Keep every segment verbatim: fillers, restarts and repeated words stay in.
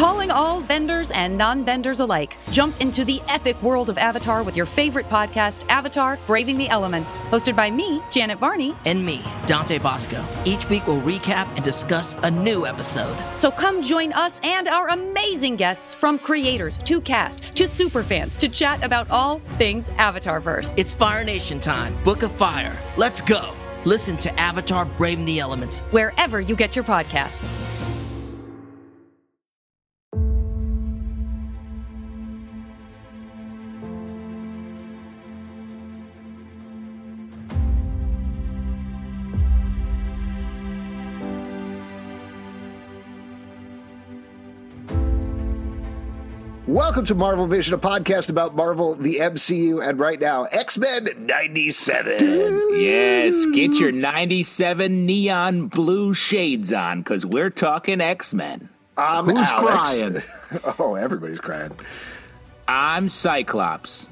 Calling all benders and non-benders alike. Jump into the epic world of Avatar with your favorite podcast, Avatar: Braving the Elements. Hosted by me, Janet Varney. And me, Dante Bosco. Each week we'll recap and discuss a new episode. So come join us and our amazing guests, from creators to cast to superfans, to chat about all things Avatarverse. It's Fire Nation time. Book of Fire. Let's go. Listen to Avatar: Braving the Elements wherever you get your podcasts. Welcome to Marvel Vision, a podcast about Marvel, the M C U, and right now, X-Men ninety-seven. Yes, get your ninety-seven neon blue shades on, because we're talking X-Men. I'm Who's Alex. crying? Oh, everybody's crying. I'm Cyclops.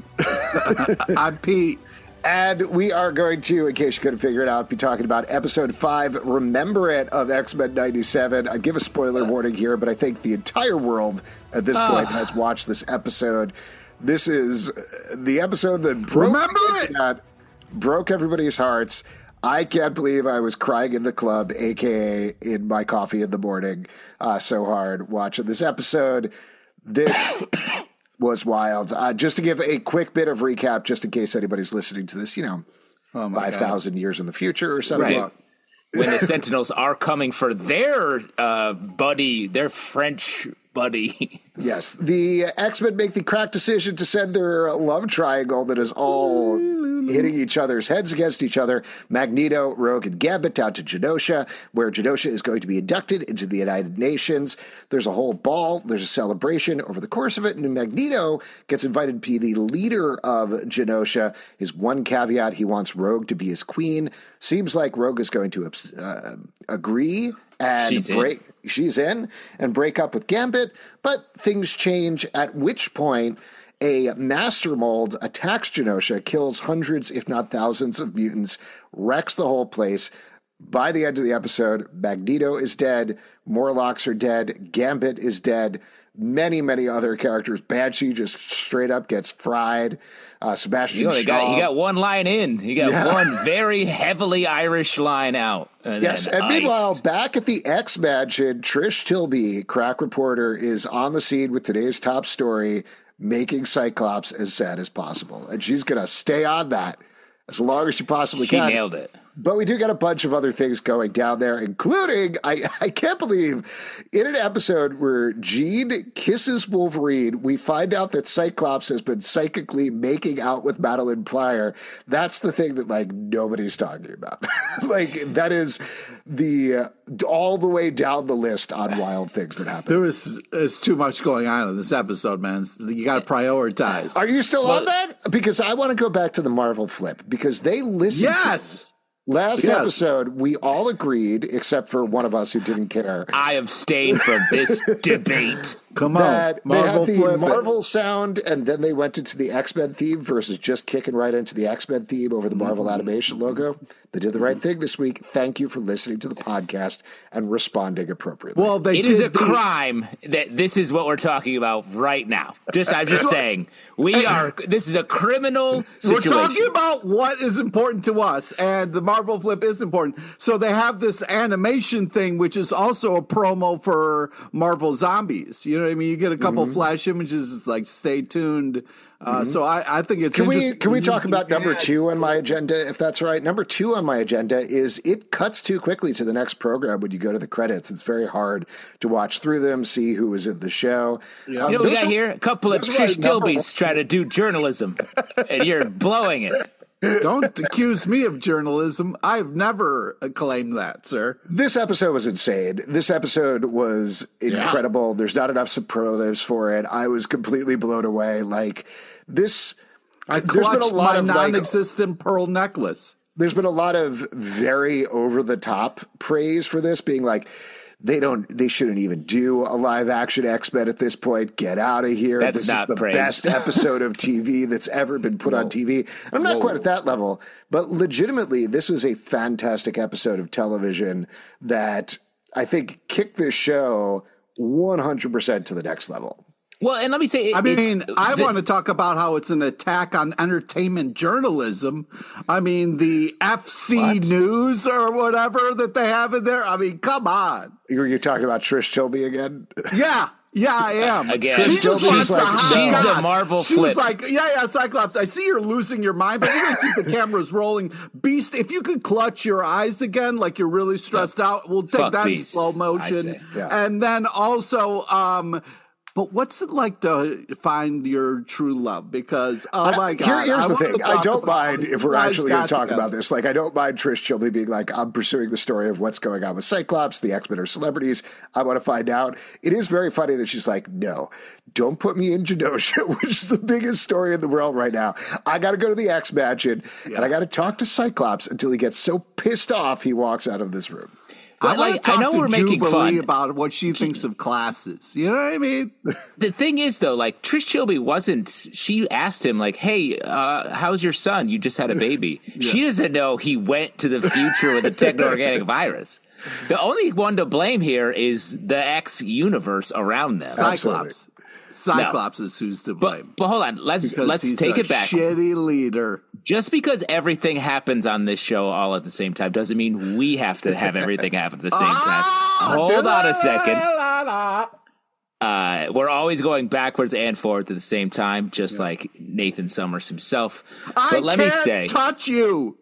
I'm Pete. And we are going to, in case you couldn't figure it out, be talking about episode five, Remember It, of X-Men ninety-seven. I'd give a spoiler warning here, but I think the entire world at this point uh. has watched this episode. This is the episode that broke, Remember the It! internet, broke everybody's hearts. I can't believe I was crying in the club, a k a in my coffee in the morning, uh, so hard watching this episode. This was wild. Uh, just to give a quick bit of recap, just in case anybody's listening to this, you know, Oh five thousand years in the future or something. Right. When the Sentinels are coming for their uh, buddy, their French buddy. Yes, the X-Men make the crack decision to send their love triangle that is all hitting each other's heads against each other, Magneto, Rogue, and Gambit, down to Genosha, where Genosha is going to be inducted into the United Nations. There's a whole ball, there's a celebration over the course of it, and Magneto gets invited to be the leader of Genosha. His one caveat, he wants Rogue to be his queen. Seems like Rogue is going to uh, agree and She's break. in. She's in and break up with Gambit, but things change, at which point a master mold attacks Genosha, kills hundreds, if not thousands, of mutants, wrecks the whole place. By the end of the episode, Magneto is dead, Morlocks are dead, Gambit is dead, many, many other characters. Banshee just straight up gets fried. Uh, Sebastian You know, he Shaw. got, he got one line in. He got Yeah. one very heavily Irish line out. And Yes, then and meanwhile, iced. back at the X-Mansion, Trish Tilby, crack reporter, is on the scene with today's top story, making Cyclops as sad as possible. And she's going to stay on that as long as she possibly She can. nailed it. But we do got a bunch of other things going down there, including, I, I can't believe, in an episode where Jean kisses Wolverine, we find out that Cyclops has been psychically making out with Madeline Pryor. That's the thing that, like, nobody's talking about. Like, that is the uh, all the way down the list on wild things that happen. There was there's too much going on in this episode, man. You got to prioritize. Are you still Well- on that? Because I want to go back to the Marvel flip, because they listened Yes. to Last Yes. episode, we all agreed, except for one of us who didn't care, I abstain from this debate. Come that on, they Marvel had the flip it. Marvel sound, and then they went into the X-Men theme versus just kicking right into the X-Men theme over the Marvel animation logo. They did the right thing this week. Thank you for listening to the podcast and responding appropriately. Well, they It did is a the- crime that this is what we're talking about right now. Just, I'm just saying, we are. This is a criminal We're situation. talking about what is important to us, and the Marvel flip is important. So they have this animation thing, which is also a promo for Marvel Zombies. You know what I mean? You get a couple Mm-hmm. flash images. It's like, stay tuned. Uh, So I, I think it's Can we interesting. can we talk about number Ads. two on my agenda, if that's right? Number two on my agenda is it cuts too quickly to the next program when you go to the credits. It's very hard to watch through them, see who was in the show. Um, You know what we those got are- here? A couple of those are Trish my number Tilbys trying to do journalism, and you're blowing it. Don't accuse me of journalism. I've never claimed that, sir. This episode was insane. This episode was incredible. There's not enough superlatives for it. I was completely blown away. Like this, I there's been a clutched lot my of like, non-existent pearl necklace. there's been a lot of very over the top praise for this, being like, they don't, they shouldn't even do a live action X-Men at this point. Get out of here. That's this not is the praise. best episode of T V that's ever been put on T V. And I'm not Whoa. quite at that level, but legitimately, this was a fantastic episode of television that I think kicked this show one hundred percent to the next level. Well, and let me say, I mean, I the, want to talk about how it's an attack on entertainment journalism. I mean, the F C What? News or whatever that they have in there. I mean, come on. You're, you're talking about Trish Tilby again? Yeah. Yeah, I am. Again, she Trish just Tilby's wants like, to hot she's the goss. Marvel She was flip. like, yeah, yeah, Cyclops, I see you're losing your mind, but we're going to keep the cameras rolling. Beast, if you could clutch your eyes again like you're really stressed out, we'll take Fuck that in Beast, slow I motion. say. Yeah. And then also, um, but what's it like to find your true love? Because, oh my I- God. Here, here's I the want to thing. I talk don't about mind how if we're you guys actually going got to talk together. about this. Like, I don't mind Trish Tilby being like, I'm pursuing the story of what's going on with Cyclops. The X-Men are celebrities. I want to find out. It is very funny that she's like, no, don't put me in Genosha, which is the biggest story in the world right now. I got to go to the X-Mansion, and I got to talk to Cyclops until he gets so pissed off he walks out of this room. I But, want like, to I talk know to we're making Jubilee fun. about what she thinks of classes. You know what I mean? The thing is, though, like Trish Tilby wasn't. She asked him, like, "Hey, uh, how's your son? You just had a baby." She doesn't know he went to the future with a techno-organic virus. The only one to blame here is the X universe around them. Cyclops. Cyclops is who's to blame. But, but hold on, let's Because let's he's take a it back. Shitty leader. Just because everything happens on this show all at the same time doesn't mean we have to have everything happen at the same time. Hold on a second. Uh, we're always going backwards and forwards at the same time, just like Nathan Summers himself. I But let can't me say, touch you.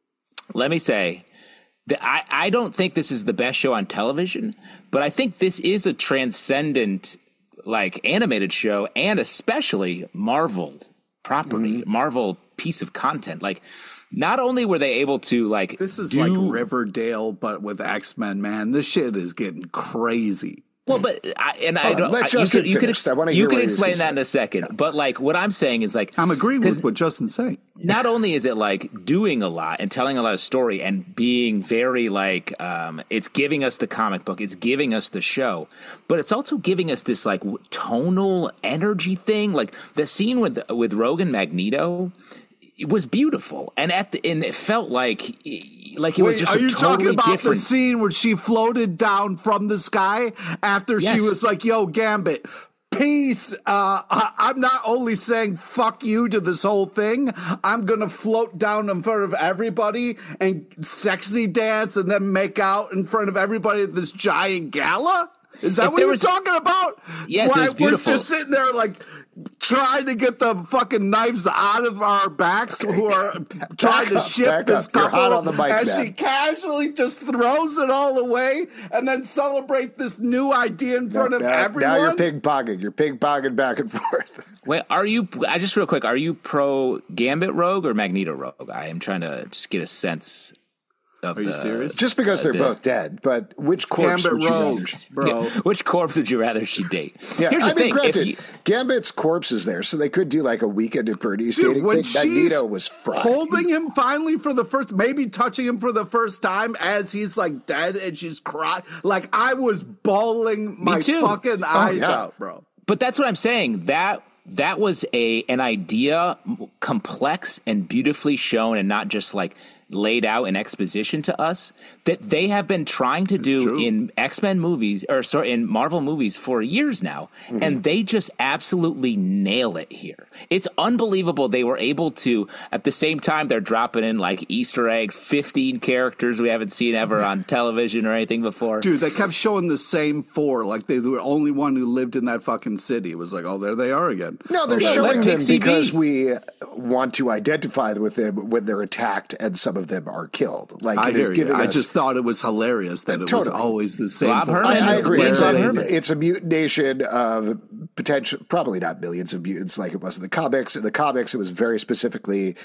let me say that I, I don't think this is the best show on television, but I think this is a transcendent, like, animated show, and especially Marvel property, Mm-hmm. Marvel piece of content. Like, not only were they able to, like, This is do, like Riverdale, but with X-Men, man. This shit is getting crazy. Well, but I, and I Hold on, don't. let I, you Justin could, you could, finish. ex- I wanna you hear could what he's explain gonna that in say. a second. But like, what I'm saying is like, I'm agreeing 'cause with what Justin's saying. not only is it like doing a lot and telling a lot of story and being very like, um, it's giving us the comic book, it's giving us the show, but it's also giving us this like w- tonal energy thing. Like the scene with with Rogue and Magneto. It was beautiful, and at the and it felt like like it was Wait, just are a you totally talking about different. the scene where she floated down from the sky after Yes. she was like, yo, Gambit, peace. Uh, I- I'm not only saying fuck you to this whole thing, I'm going to float down in front of everybody and sexy dance and then make out in front of everybody at this giant gala? Is that If what there you're was- talking about? Yes, it Why was beautiful. We're just sitting there like trying to get the fucking knives out of our backs who are trying to up, ship back this up. You're couple. hot on the mic, and man. she casually just throws it all away and then celebrate this new idea in front of now, everyone. now you're ping-ponging. You're ping-ponging back and forth. Wait, are you? I just real quick. Are you pro Gambit Rogue or Magneto Rogue? I am trying to just get a sense of Are you the, serious? Just because they're the- both dead, but which corpse Gambit would you rather? Rogue, bro. Yeah, which corpse would you rather she date? Yeah, Here's the I mean, thing: granted, if you, Gambit's corpse is there, so they could do like a weekend at Bernie's Dude, dating when thing. she's Magneto was fried. holding him finally for the first, maybe touching him for the first time as he's like dead and she's crying. Like I was bawling my too. fucking eyes yeah. out, bro. but that's what I'm saying. That that was a an idea, m- complex and beautifully shown, and not just like laid out in exposition to us, that they have been trying to do true. in X-Men movies or sorry in Marvel movies for years now, Mm-hmm. and they just absolutely nail it here. It's unbelievable they were able to, at the same time they're dropping in like Easter eggs, fifteen characters we haven't seen ever on television or anything before. Dude, they kept showing the same four, like they were the only one who lived in that fucking city. It was like, oh, there they are again. No, they're Okay. showing Let them Pixie because be. we want to identify with them when they're attacked, and some of them are killed. Like I it is hear you. giving I us- just thought it was hilarious that it Totally. was always the same. Bob four. Herman I, I is agree. Where It's, are a, they? it's a mutation of potential, probably not millions of mutants like it was in the comics. In the comics, it was very specifically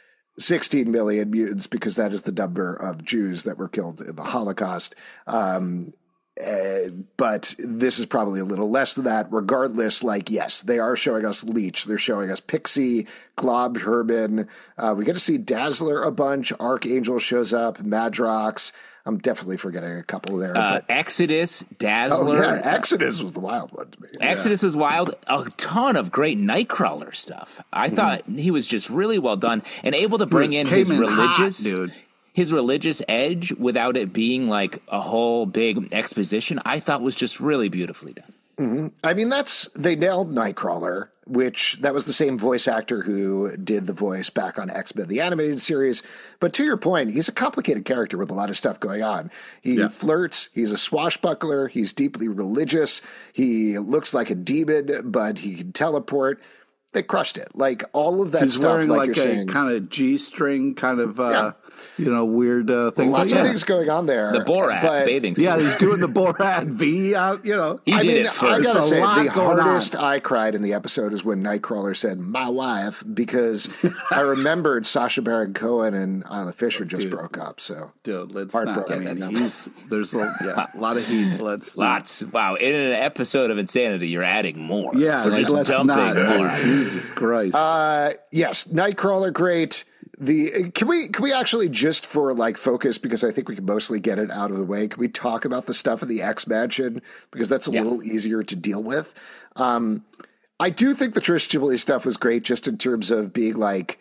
sixteen million mutants because that is the number of Jews that were killed in the Holocaust. Um, uh, but this is probably a little less than that. Regardless, like, yes, they are showing us Leech. They're showing us Pixie, Glob Herman. Uh, we get to see Dazzler a bunch. Archangel shows up. Madrox. I'm definitely forgetting a couple there. Uh, but, Exodus, oh, Dazzler. yeah, Exodus was the wild one to me. Exodus was wild. A ton of great Nightcrawler stuff. I thought he was just really well done and able to bring was- in came his in hot, religious, dude. his religious edge without it being like a whole big exposition, I thought was just really beautifully done. Mm-hmm. I mean, that's they nailed Nightcrawler, which that was the same voice actor who did the voice back on X-Men, the animated series. But to your point, he's a complicated character with a lot of stuff going on. He yeah. flirts. He's a swashbuckler. He's deeply religious. He looks like a demon, but he can teleport. They crushed it. Like all of that he's stuff. Wearing like, like you're a saying, kind of G-string kind of, uh, yeah. you know, weird uh, thing. Lots but, of yeah. things going on there. The Borat but, bathing suit. Yeah, he's doing the Borat V. Uh, you know, he I did mean, it first. I gotta There's a say, lot the going hardest on. I cried in the episode is when Nightcrawler said "my wife" because I remembered Sacha Baron Cohen and Isla Fisher just Dude. broke up. So, dude, let's not. I heartbroken. mean, he's, there's a, yeah, a lot of heat. Let's Lots. Wow. In an episode of Insanity, you're adding more. Yeah, We're like, just let's dumping not. more. Dude, Jesus Christ. Uh, yes, Nightcrawler, great. The can we can we actually just for like focus because I think we can mostly get it out of the way. Can we talk about the stuff in the X Mansion because that's a Yeah. little easier to deal with? Um, I do think the Trish Jubilee stuff was great, just in terms of being like,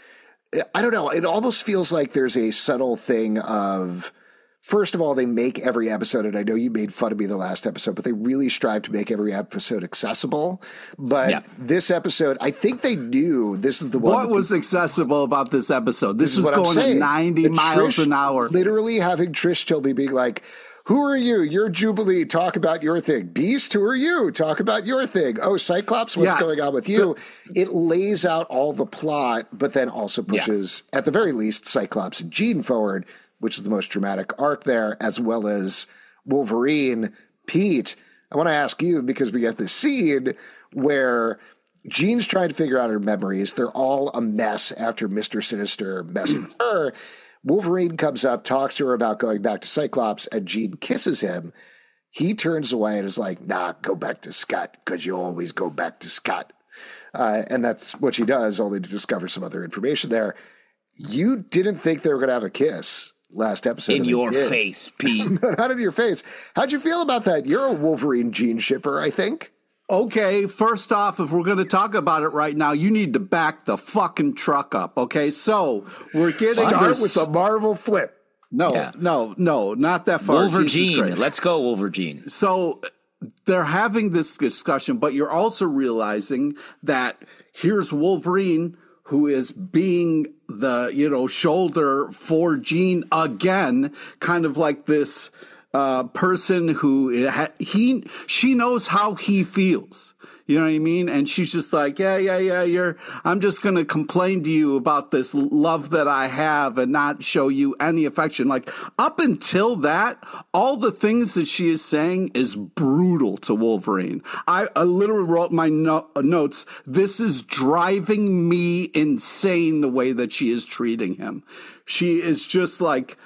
I don't know. It almost feels like there's a subtle thing of. First of all, they make every episode, and I know you made fun of me the last episode, but they really strive to make every episode accessible. But Yeah. this episode, I think they knew this is the one. What was accessible about this episode? This, is was what I'm going at saying. ninety And miles Trish an hour. Literally having Trish Tilby being like, who are you? You're Jubilee. Talk about your thing. Beast, who are you? Talk about your thing. Oh, Cyclops, what's Yeah. going on with you? It lays out all the plot, but then also pushes, at the very least, Cyclops and Jean forward, which is the most dramatic arc there, as well as Wolverine. Pete, I want to ask you, because we get this scene where Jean's trying to figure out her memories. They're all a mess after Mister Sinister messed with her. Wolverine comes up, talks to her about going back to Cyclops, and Jean kisses him. He turns away and is like, nah, go back to Scott, because you always go back to Scott. Uh, and that's what she does, only to discover some other information there. You didn't think they were going to have a kiss last episode. In and they your did. face, Pete. Not in your face. How'd you feel about that? You're a Wolverine Jean shipper, I think. Okay, first off, if we're going to talk about it right now, you need to back the fucking truck up. Okay, so we're getting Start this. with the Marvel flip. no, Yeah. no, no, not that far. Jesus Wolverine. Christ. Let's go, Wolverine. So they're having this discussion, but you're also realizing that here's Wolverine, who is being the, you know, shoulder for Jean again, kind of like this uh, person who ha- he she knows how he feels. You know what I mean? And she's just like, yeah, yeah, yeah, you're, I'm just going to complain to you about this love that I have and not show you any affection. Like, up until that, all the things that she is saying is brutal to Wolverine. I, I literally wrote my no- notes. This is driving me insane the way that she is treating him. She is just like,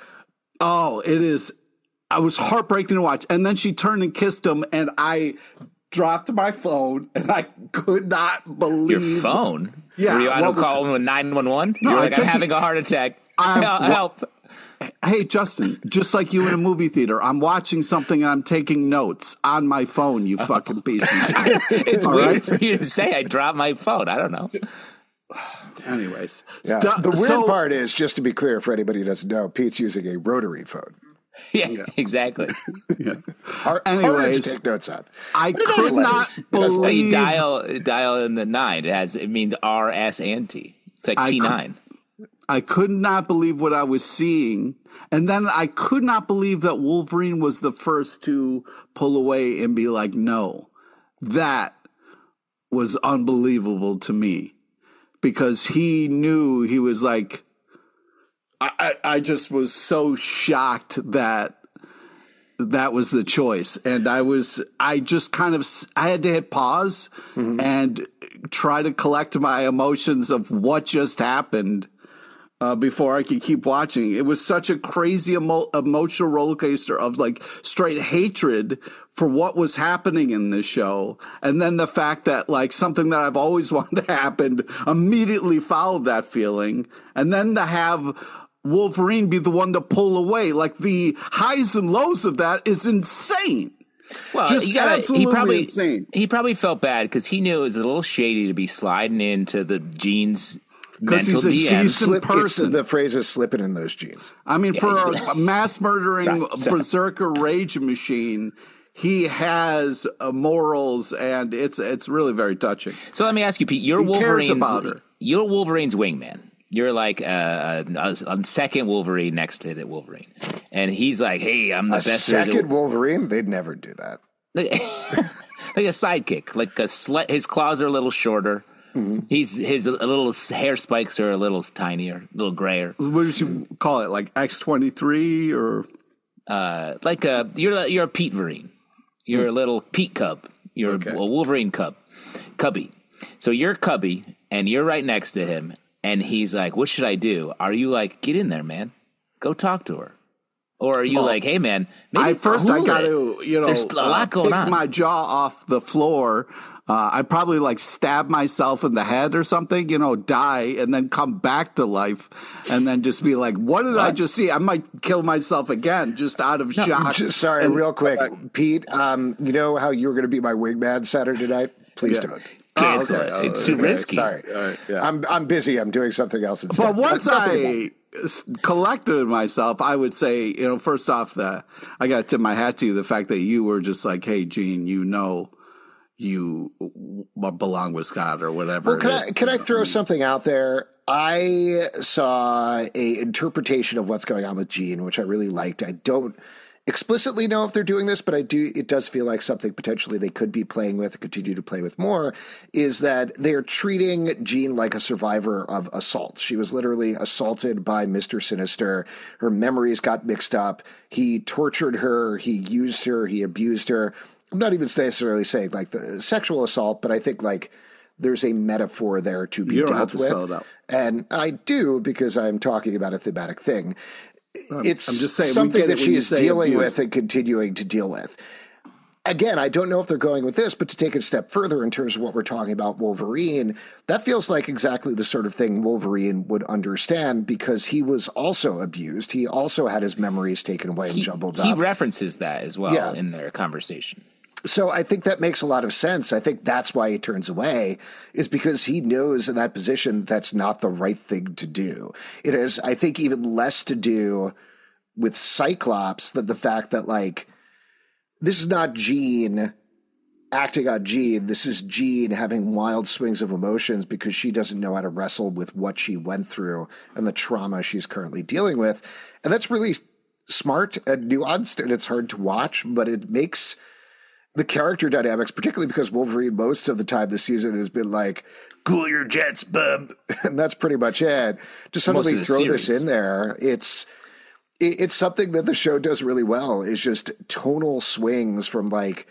oh, it is, I was heartbreaking to watch. And then she turned and kissed him, and I dropped my phone, and I could not believe Your phone? Yeah, Were you on what a was call with nine one one? No, You're I like, took I'm it- having a heart attack. I'm- Help. what- help. Hey, Justin, just like you in a movie theater, I'm watching something and I'm taking notes on my phone, you fucking piece of shit. It's All weird right? for you to say I dropped my phone. I don't know. Anyways. Yeah. Stu- the weird so- part is, just to be clear for anybody who doesn't know, Pete's using a rotary phone. Yeah, exactly. Yeah. Hard, Anyways, harder to take notes on. I does could not letters. It does Well, you believe dial dial in the nine. It has it means R, S, and T. It's like I T nine. I could not believe what I was seeing. And then I could not believe that Wolverine was the first to pull away and be like, no. That was unbelievable to me, because he knew, he was like, I, I, I just was so shocked that that was the choice. And I was, I just kind of, I had to hit pause mm-hmm. and try to collect my emotions of what just happened uh, before I could keep watching. It was such a crazy emo- emotional roller coaster of like straight hatred for what was happening in this show. And then the fact that like something that I've always wanted to happen immediately followed that feeling. And then to have Wolverine be the one to pull away, like the highs and lows of that is insane. Well, Just you gotta, absolutely he probably, insane. He probably felt bad because he knew it was a little shady to be sliding into the Jean's because he's a D M. decent Slip, person. the phrase is slipping in those jeans. I mean, Yeah, for he's- a mass murdering Right, so- berserker rage machine, he has uh, morals, and it's it's really very touching. So let me ask you, Pete. You're He cares Wolverine's. about her. You're Wolverine's wingman. You're like a, a, a second Wolverine next to the Wolverine, and he's like, "Hey, I'm the A best." second Wolverine, they'd never do that. like a sidekick, like a sle- his claws are a little shorter. Mm-hmm. He's his a little hair spikes are a little tinier, a little grayer. What would you call it, like X twenty-three or? Uh, like a you're a, you're a Pete Verine. You're a little Pete cub. You're Okay. a Wolverine cub, cubby. So you're Cubby, and you're right next to him, and he's like, "What should I do?" Are you like, "Get in there, man, go talk to her," or are you Well, like, "Hey, man, maybe I first cool I got it. to you know There's a lot uh, going pick on." my jaw off the floor. Uh, I'd probably like stab myself in the head or something, you know, die and then come back to life and then just be like, what did I just see? I might kill myself again just out of shock. Just, sorry, And- real quick, Pete. Um, you know how you were going to be my wingman Saturday night? Please Yeah. don't. Cancel okay. it. Oh, It's too okay. risky. Sorry, right, yeah. I'm I'm busy. I'm doing something else instead. But once Nothing about- I s- collected myself, I would say, you know, first off, that I got to tip my hat to you, the fact that you were just like, hey, Gene, you know, you w- belong with Scott or whatever. Well, can it I is. can I throw something out there? I saw a interpretation of what's going on with Jean, which I really liked. I don't explicitly know if they're doing this, but I do. It does feel like something potentially they could be playing with, continue to play with more. Is that they are treating Jean like a survivor of assault? She was literally assaulted by Mister Sinister. Her memories got mixed up. He tortured her. He used her. He abused her. I'm not even necessarily saying like the sexual assault, but I think like there's a metaphor there to be You don't dealt have to spell with. it out. And I do because I'm talking about a thematic thing. It's I'm just saying, we something get that it when she you is say dealing abuse. with and continuing to deal with. Again, I don't know if they're going with this, but to take it a step further in terms of what we're talking about Wolverine, that feels like exactly the sort of thing Wolverine would understand because he was also abused. He also had his memories taken away and He, jumbled he up. references that as well Yeah. in their conversation. So I think that makes a lot of sense. I think that's why he turns away, is because he knows in that position that's not the right thing to do. It is, I think, even less to do with Cyclops than the fact that, like, this is not Jean acting on Jean. This is Jean having wild swings of emotions because she doesn't know how to wrestle with what she went through and the trauma she's currently dealing with. And that's really smart and nuanced, and it's hard to watch, but it makes the character dynamics, particularly because Wolverine most of the time this season has been like, cool your jets, bub. And that's pretty much it. To suddenly Most of the throw this series. in there, it's it, it's something that the show does really well, is just tonal swings from like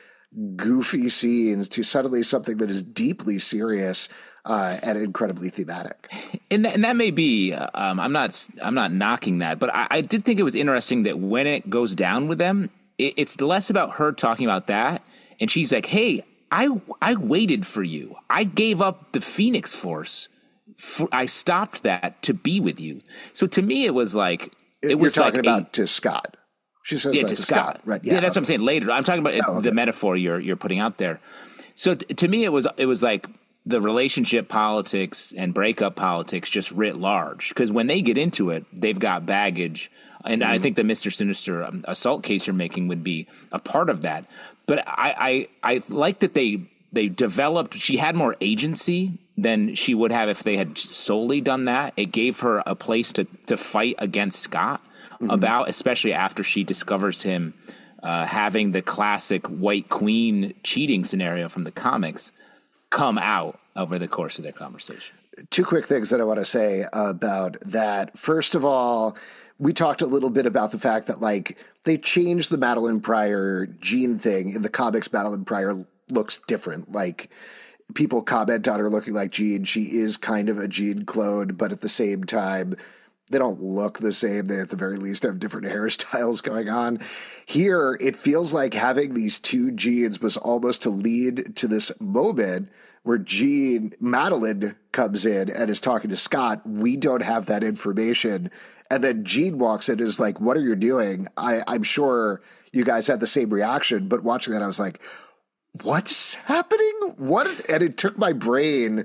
goofy scenes to suddenly something that is deeply serious uh, and incredibly thematic. And that, and that may be. Um, I'm not. I'm not knocking that, but I, I did think it was interesting that when it goes down with them, it, it's less about her talking about that, and she's like, "Hey, I I waited for you. I gave up the Phoenix Force. For, I stopped that to be with you." So to me, it was like it You're was talking like about a, to Scott. She says yeah, that to to Scott. Scott. Right. Yeah, Yeah, that's what I'm saying. Later, I'm talking about Oh, okay. the metaphor you're you're putting out there. So t- to me, it was it was like the relationship politics and breakup politics just writ large. Because when they get into it, they've got baggage, and Mm-hmm. I think the Mister Sinister um, assault case you're making would be a part of that. But I I, I like that they they developed. She had more agency than she would have if they had solely done that. It gave her a place to to fight against Scott. Mm-hmm. About, especially after she discovers him uh, having the classic White Queen cheating scenario from the comics come out over the course of their conversation. Two quick things that I want to say about that. First of all, we talked a little bit about the fact that like they changed the Madeline Pryor Jean thing in the comics. Madeline Pryor looks different. Like people comment on her looking like Jean. She is kind of a Jean clone, but at the same time, they don't look the same. They at the very least have different hairstyles going on. Here, it feels like having these two Jeans was almost to lead to this moment where Jean, Madeline comes in and is talking to Scott. We don't have that information. And then Jean walks in and is like, what are you doing? I, I'm sure you guys had the same reaction, but watching that, I was like, what's happening? What? And it took my brain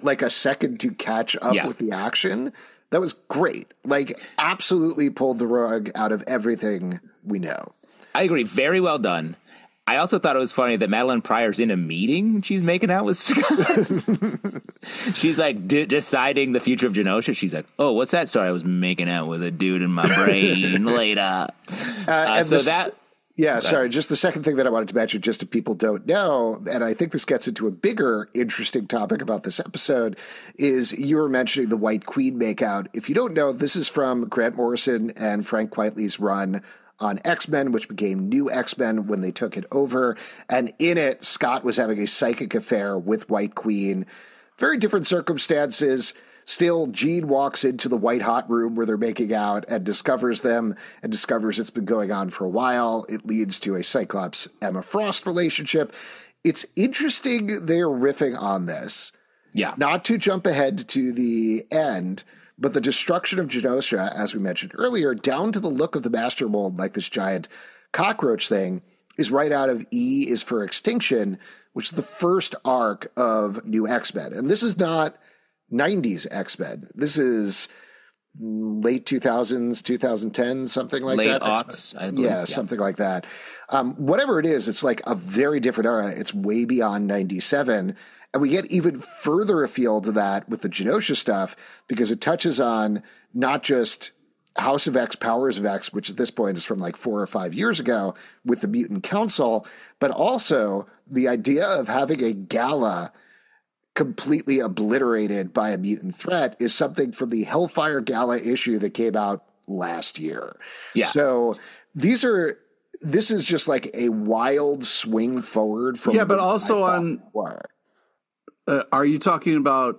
like a second to catch up Yeah. with the action. That was great. Like, absolutely pulled the rug out of everything we know. I agree. Very well done. I also thought it was funny that Madeline Pryor's in a meeting. She's making out with Scott. She's like d- deciding the future of Genosha. She's like, "Oh, what's that? Sorry, I was making out with a dude in my brain later." Uh, and so this- that, Yeah, sorry. Just the second thing that I wanted to mention, just if people don't know, and I think this gets into a bigger, interesting topic about this episode, is you were mentioning the White Queen makeout. If you don't know, this is from Grant Morrison and Frank Quitely's run on X-Men, which became New X-Men when they took it over. And in it, Scott was having a psychic affair with White Queen. Very different circumstances. Still, Jean walks into the white hot room where they're making out and discovers them and discovers it's been going on for a while. It leads to a Cyclops Emma Frost relationship. It's interesting they're riffing on this. yeah, Not to jump ahead to the end, but the destruction of Genosha, as we mentioned earlier, down to the look of the master mold, like this giant cockroach thing, is right out of E is for Extinction, which is the first arc of New X-Men. And this is not nineties X-Men. This is late two thousands, twenty ten, something like late that. aughts. I believe. Yeah, yeah, something like that. Um, whatever it is, it's like a very different era. It's way beyond ninety-seven. And we get even further afield to that with the Genosha stuff because it touches on not just House of X, Powers of X, which at this point is from like four or five years ago with the Mutant Council, but also the idea of having a gala completely obliterated by a mutant threat is something from the Hellfire Gala issue that came out last year. Yeah. So these are, this is just like a wild swing forward from. Yeah, but what also I thought on- they were. Uh, are you talking about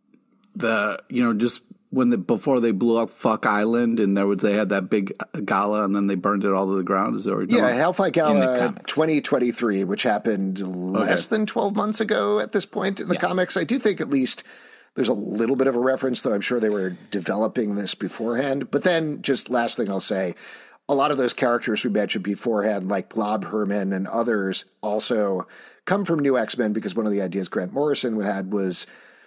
the, you know, just when the, before they blew up Fuck Island and there was, they had that big gala and then they burned it all to the ground? Is that what you're talking Yeah, about? Hellfire In the Gala comics. twenty twenty-three, which happened less than twelve months ago at this point in the comics. I do think at least there's a little bit of a reference, though I'm sure they were developing this beforehand. But then, just last thing I'll say, a lot of those characters we mentioned beforehand, like Glob Herman and others, also come from New X-Men because one of the ideas Grant Morrison had was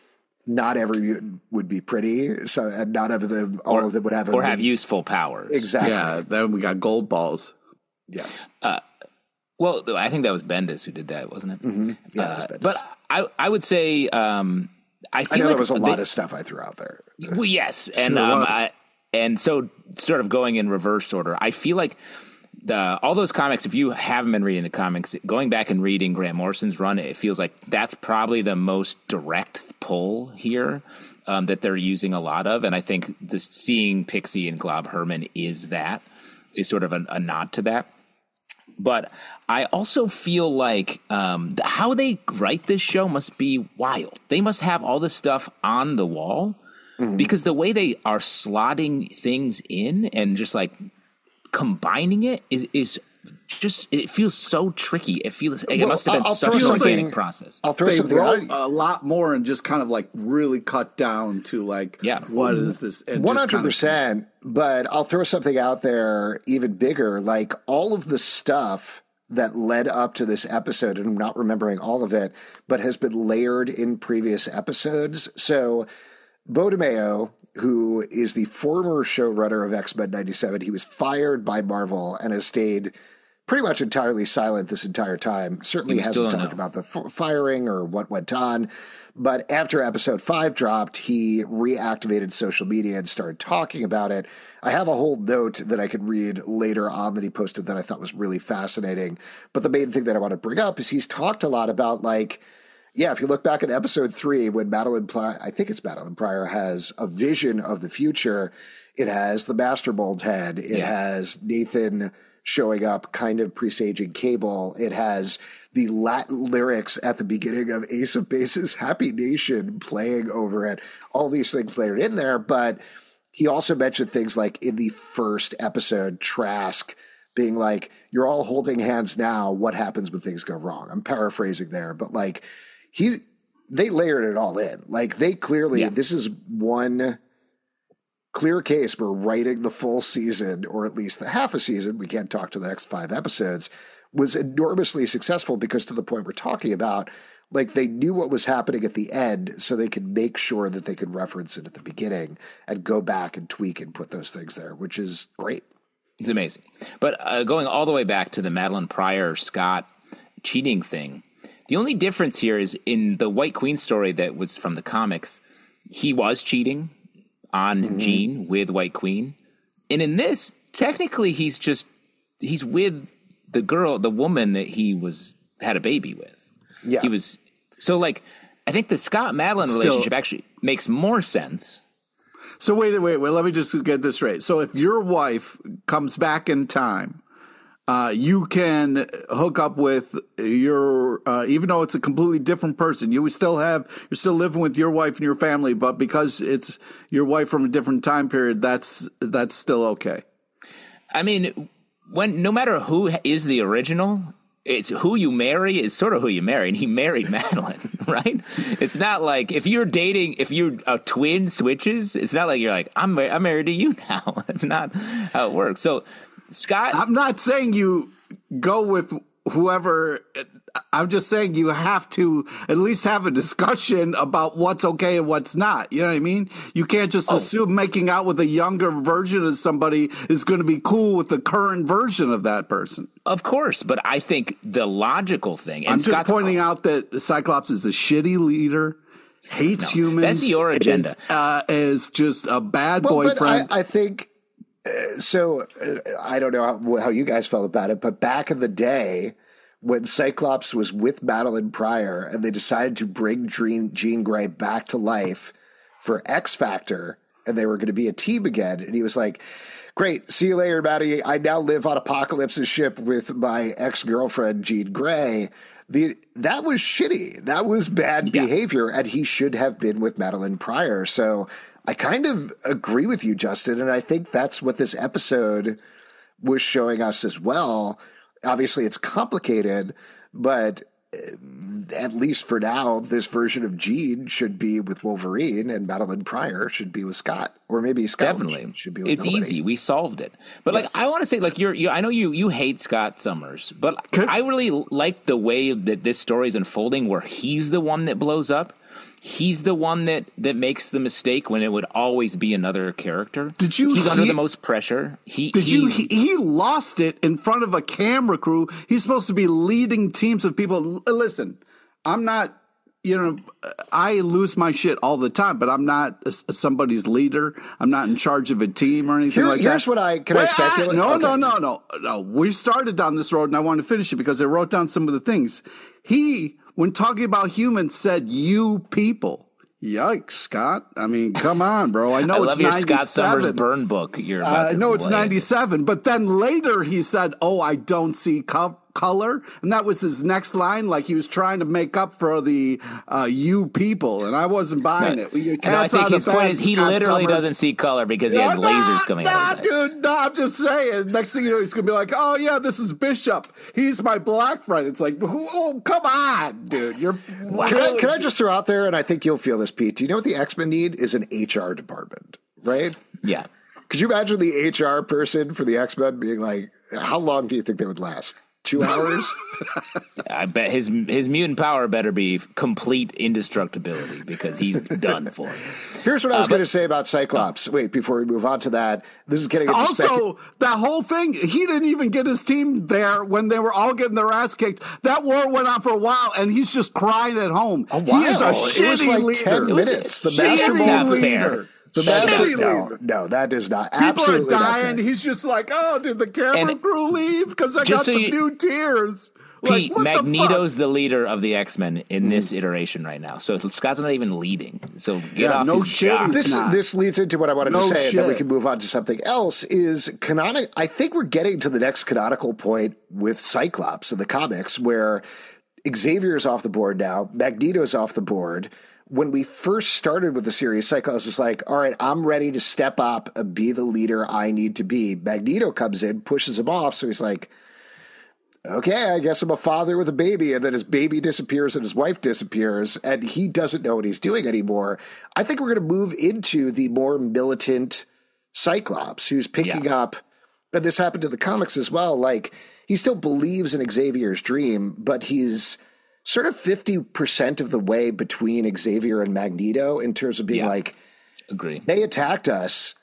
not every mutant would be pretty, so and not of them, all Or- of them would have a or have useful powers. exactly. Yeah, then we got gold balls. Yes. Well, I think that was Bendis who did that, wasn't it? Mm-hmm. Yeah, Uh, it was Bendis. but I, I would say, um, I I feel know like there was a they- lot of stuff I threw out there. Well, yes, and Sure um, was. I, and so sort of going in reverse order. I feel like the all those comics. If you haven't been reading the comics, going back and reading Grant Morrison's run, it feels like that's probably the most direct pull here um, that they're using a lot of. And I think the seeing Pixie and Glob Herman is that is sort of a, a nod to that. But I also feel like um, the, how they write this show must be wild. They must have all this stuff on the wall mm-hmm. because the way they are slotting things in and just like combining it is, is just, it feels so tricky. It feels like it Well, must have been I'll such throw an something- organic process. I'll throw They something wrote out. a lot more and just kind of like really cut down to like, Yeah. what is this? And One just hundred kind of- percent. But I'll throw something out there even bigger. Like all of the stuff that led up to this episode, and I'm not remembering all of it, but has been layered in previous episodes. So Bo DeMeo, who is the former showrunner of X-Men ninety-seven, he was fired by Marvel and has stayed pretty much entirely silent this entire time. Certainly We still hasn't don't talked know. about the f- firing or what went on. But after episode five dropped, he reactivated social media and started talking about it. I have a whole note that I could read later on that he posted that I thought was really fascinating. But the main thing that I want to bring up is he's talked a lot about, like, yeah, if you look back at episode three, when Madeline Pryor, I think it's Madeline Pryor, has a vision of the future, it has the Master Mold's head. It Yeah. has Nathan showing up, kind of presaging Cable. It has the Latin lyrics at the beginning of Ace of Base's Happy Nation playing over it. All these things layered in there. But he also mentioned things like in the first episode, Trask being like, you're all holding hands now. What happens when things go wrong? I'm paraphrasing there, but like he, they layered it all in. Like they clearly, Yeah. this is one clear case where writing the full season, or at least the half a season, we can't talk to the next five episodes, was enormously successful because to the point we're talking about, Like they knew what was happening at the end, so they could make sure that they could reference it at the beginning and go back and tweak and put those things there, which is great. It's amazing. But uh, going all the way back to the Madeline Pryor Scott cheating thing, the only difference here is in the White Queen story that was from the comics, he was cheating on mm-hmm. Jean with White Queen. And in this, technically he's just, he's with the girl, the woman that he was, had a baby with. Yeah. He was, so like, I think the Scott-Madeline relationship actually makes more sense. So wait, wait, wait. Let me just get this right. So if your wife comes back in time, uh, you can hook up with your, uh, even though it's a completely different person, you would still have, you're still living with your wife and your family, but because it's your wife from a different time period, that's that's still okay. I mean, when no matter who is the original, it's who you marry is sort of who you marry, and he married Madeline, right? It's not like if you're dating, if you're a twin switches, it's not like you're like, I'm, I'm married to you now. It's not how it works. So Scott, I'm not saying you go with whoever. I'm just saying you have to at least have a discussion about what's okay and what's not. You know what I mean? You can't just oh. assume making out with a younger version of somebody is going to be cool with the current version of that person. Of course, but I think the logical thing. And I'm just Scott's, pointing out that Cyclops is a shitty leader, hates no, humans. That's your agenda. Is, uh, is just a bad well, boyfriend. But I, I think uh, so. Uh, I don't know how, how you guys felt about it, but back in the day, when Cyclops was with Madeline Pryor and they decided to bring Jean, Jean Grey back to life for X Factor, and they were going to be a team again, and he was like, great, see you later, Maddie. I now live on Apocalypse's ship with my ex-girlfriend, Jean Grey. The, that was shitty. That was bad yeah. behavior, and he should have been with Madeline Pryor. So I kind of agree with you, Justin, and I think that's what this episode was showing us as well. Obviously, it's complicated, but at least for now, this version of Jean should be with Wolverine, and Madeline Pryor should be with Scott, or maybe Scott Definitely should be with It's nobody. easy. We solved it. But yes. like, I want to say, like, you're, you, I know you, you hate Scott Summers, but Can- I really like the way that this story is unfolding, where he's the one that blows up. He's the one that, that makes the mistake when it would always be another character. Did you? He's he, under the most pressure. He did he, you? He, he lost it in front of a camera crew. He's supposed to be leading teams of people. L- listen, I'm not. You know, I lose my shit all the time, but I'm not a, somebody's leader. I'm not in charge of a team or anything Here, like here's that. what I can Wait, I speculate. I, no, okay. no, no, no, no. We started down this road, and I want to finish it because I wrote down some of the things he, when talking about humans, said "you people." Yikes, Scott. I mean, come on, bro. I know I it's love your ninety-seven. Scott Summers burn book. You're about Uh, to no, it's play. ninety-seven. But then later he said, oh, I don't see co- color. And that was his next line. Like he was trying to make up for the uh, you people. And I wasn't buying No, it. Your no, I cat's think out his of point bed, is he Scott literally Summers. doesn't see color because he has No, lasers nah, coming nah, out of his eyes. dude, no, I'm just saying. Next thing you know, he's going to be like, oh, yeah, this is Bishop. He's my black friend. It's like, oh, come on, dude. You're Can I, can I just throw out there, and I think you'll feel this, Pete. Do you know what the X-Men need is an H R department, right? Yeah. Could you imagine the H R person for the X-Men being like, how long do you think they would last? Two hours? I bet his his mutant power better be complete indestructibility because he's done for. Here's what I was Uh, going to but- say about Cyclops. Wait, before we move on to that, this is getting into Also, specu- that whole thing, he didn't even get his team there when they were all getting their ass kicked. That war went on for a while, and he's just crying at home. A while. He is a It was shitty like leader. ten It was a minutes. The shitty Master That's not Mold fair. The Shitty Master, leader. no, no, that is not. People absolutely are not dying. fair. He's just like, oh, did the camera And- crew leave? Because I got Just so some you- new tears. Pete, Like, what the Magneto's fuck? the leader of the X-Men in this iteration right now. So Scott's not even leading. So get Yeah, off no his shit, job. he's This not. this leads into what I wanted No to say, and then we shit. can move on to something else. Is canonic? I think we're getting to the next canonical point with Cyclops in the comics, where Xavier's off the board now, Magneto's off the board. When we first started with the series, Cyclops was like, all right, I'm ready to step up and be the leader I need to be. Magneto comes in, pushes him off, so he's like, okay, I guess I'm a father with a baby, and then his baby disappears and his wife disappears, and he doesn't know what he's doing anymore. I think we're going to move into the more militant Cyclops, who's picking Yeah. up, and this happened in the comics as well, like, he still believes in Xavier's dream, but he's sort of fifty percent of the way between Xavier and Magneto in terms of being Yeah. like, Agree. they attacked us,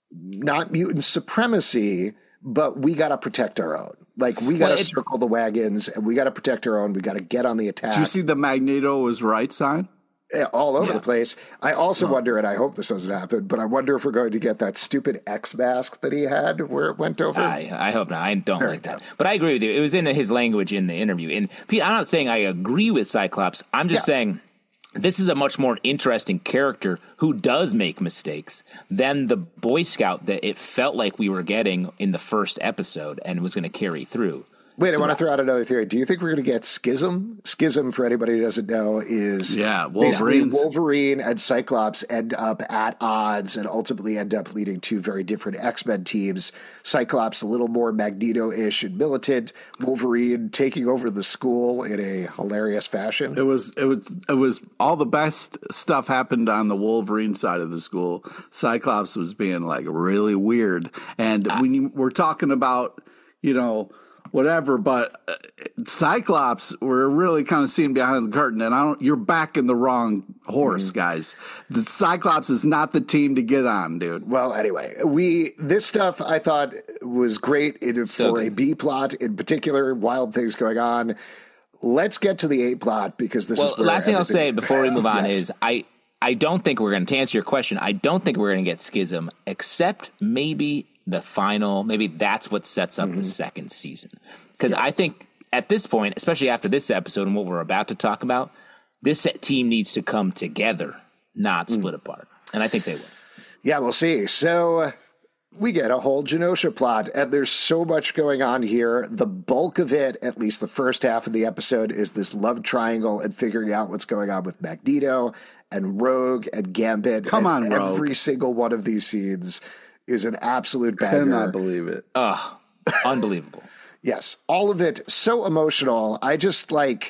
not mutant supremacy, but we got to protect our own. Like, we got to Well, it- circle the wagons, and we got to protect our own. We got to get on the attack. Did you see the Magneto was right sign? all over the place. I also wonder, and I hope this doesn't happen, but I wonder if we're going to get that stupid X mask that he had where it went over. I, I hope not. I don't Very like that. dumb. But I agree with you. It was in his language in the interview. And Pete, I'm not saying I agree with Cyclops. I'm just Yeah. saying this is a much more interesting character who does make mistakes than the Boy Scout that it felt like we were getting in the first episode and was going to carry through. Wait, I want to throw out another theory. Do you think we're going to get Schism? Schism, for anybody who doesn't know, is Yeah, basically Wolverines. Wolverine and Cyclops end up at odds and ultimately end up leading to very different X-Men teams. Cyclops a little more Magneto-ish and militant. Wolverine taking over the school in a hilarious fashion. It was it was it was all the best stuff happened on the Wolverine side of the school. Cyclops was being like really weird, and when you, we're talking about, you know, whatever, but uh, Cyclops, we're really kind of seeing behind the curtain, and I don't. You're backing the wrong horse, guys. The Cyclops is not the team to get on, dude. Well, anyway, we this stuff I thought was great it, So for a good. B plot in particular. Wild things going on. Let's get to the A plot because this Well, is where last thing I'll everything- say before we move on Yes. is I I don't think we're going to, to answer your question, I don't think we're going to get Schism, except maybe the final, maybe that's what sets up the second season. Because I think at this point, especially after this episode and what we're about to talk about, this team needs to come together, not split apart. And I think they will. Yeah, we'll see. So uh, we get a whole Genosha plot, and there's so much going on here. The bulk of it, at least the first half of the episode, is this love triangle and figuring out what's going on with Magneto and Rogue and Gambit. Come and on, Rogue. Every single one of these scenes is an absolute banger. Cannot believe it. Ugh, unbelievable. Yes, all of it so emotional. I just like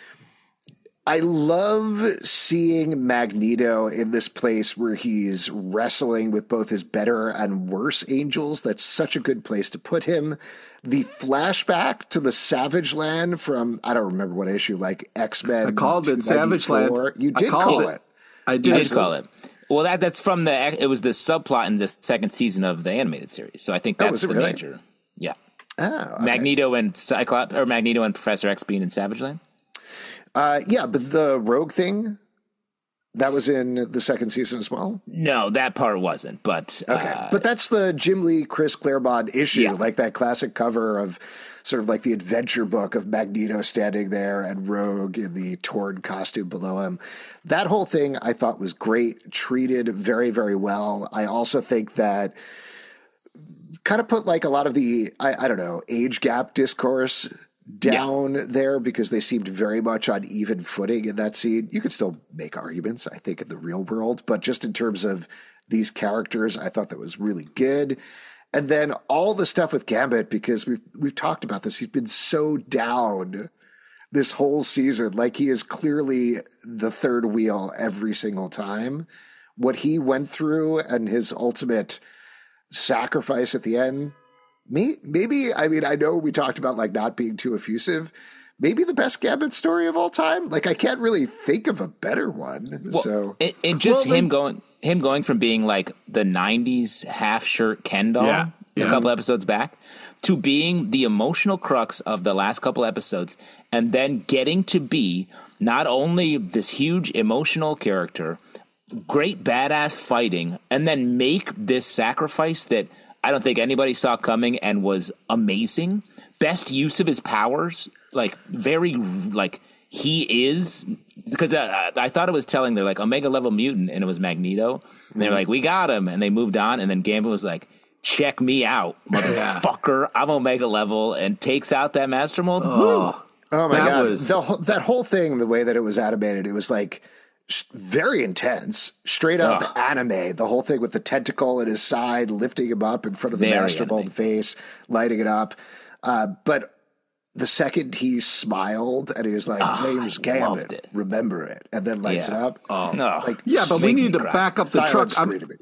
I love seeing Magneto in this place where he's wrestling with both his better and worse angels. That's such a good place to put him. The flashback to the Savage Land from I don't remember what issue, like X-Men. I called it Savage Land. You I did called call it. it. I You did. did call it. Well, that that's from the, it was the subplot in the second season of the animated series. So I think Oh, that's was it the really? major. Yeah. Oh, okay. Magneto and Cyclops, or Magneto and Professor X being in Savage Land? Uh, yeah, but the Rogue thing, that was in the second season as well? No, that part wasn't, but Okay, uh, but that's the Jim Lee, Chris Claremont issue, Yeah. like that classic cover of sort of like the adventure book of Magneto standing there and Rogue in the torn costume below him. That whole thing I thought was great, treated very, very well. I also think that kind of put like a lot of the, I, I don't know, age gap discourse down there because they seemed very much on even footing in that scene. You could still make arguments, I think, in the real world, but just in terms of these characters, I thought that was really good. And then all the stuff with Gambit, because we've we've talked about this, he's been so down this whole season. Like he is clearly the third wheel every single time. What he went through and his ultimate sacrifice at the end, may, maybe, I mean, I know we talked about like not being too effusive. Maybe the best Gambit story of all time. Like I can't really think of a better one. well, so it, it just Well, him they- going, him going from being like the nineties half shirt Ken doll Yeah, a yeah. couple episodes back to being the emotional crux of the last couple episodes, and then getting to be not only this huge emotional character, great badass fighting, and then make this sacrifice that I don't think anybody saw coming and was amazing. Best use of his powers, like very like he is, because I, I thought it was telling they're like Omega level mutant and it was Magneto. And they're like, we got him, and they moved on, and then Gambit was like, check me out, motherfucker, I'm Omega level, and takes out that Master Mold. Woo. Oh my That god! was- The whole- that whole thing, the way that it was animated, it was like sh- very intense, straight up Ugh. anime. The whole thing with the tentacle at his side, lifting him up in front of the Very Master Mold anime. face, lighting it up. Uh, but the second he smiled and he was like, "Name's I loved Gambit, it. remember it," and then lights Yeah. it up. Oh, like Yeah, but we makes me need to cry. back up the silent truck. I'm, screaming in the morning.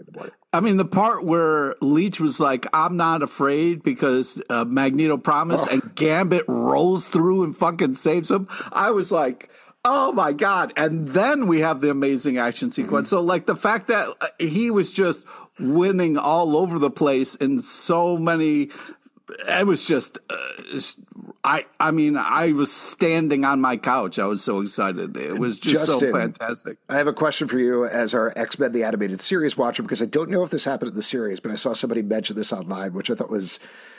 I mean, the part where Leech was like, I'm not afraid because uh, Magneto promised, oh. and Gambit rolls through and fucking saves him. I was like, oh my God. And then we have the amazing action sequence. Mm-hmm. So, like, the fact that he was just winning all over the place in so many, it was just, uh, I I mean, I was standing on my couch. I was so excited. It was just Justin, so fantastic. I have a question for you as our X-Men the Animated Series watcher, because I don't know if this happened in the series, but I saw somebody mention this online, which I thought was